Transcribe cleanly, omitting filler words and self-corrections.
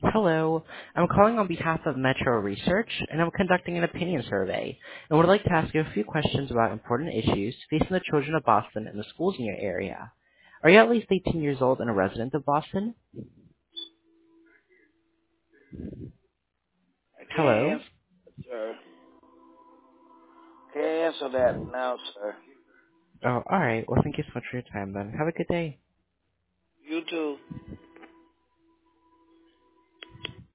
Hello. I'm calling on behalf of Metro Research, and I'm conducting an opinion survey, and would like to ask you a few questions about important issues facing the children of Boston and the schools in your area. Are you at least 18 years old and a resident of Boston? I can't Hello? answer, sir. Can't answer that now, sir. Oh, alright. Well, thank you so much for your time then. Have a good day. You too.